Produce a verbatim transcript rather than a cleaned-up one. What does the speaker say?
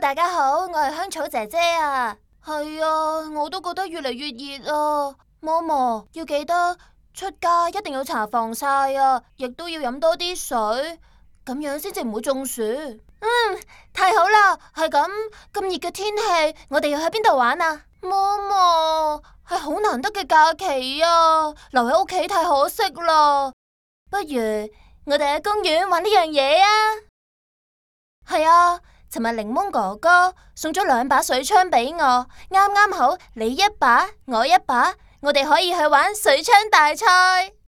大家好，我係香草姐姐啊。係啊，我都覺得越嚟越熱啊。嬤嬤要記得出街一定要搽防曬啊，亦都要飲多啲水，咁樣先至唔會中暑。嗯，太好啦，係咁，咁熱嘅天氣，我哋要去邊度玩啊？嬤嬤，係好難得嘅假期啊，留喺屋企太可惜啦。不如我哋喺公園玩呢樣嘢啊？係啊，尋日檸檬哥哥送咗兩把水槍俾我，啱啱好你一把我一把，我哋可以去玩水槍大賽。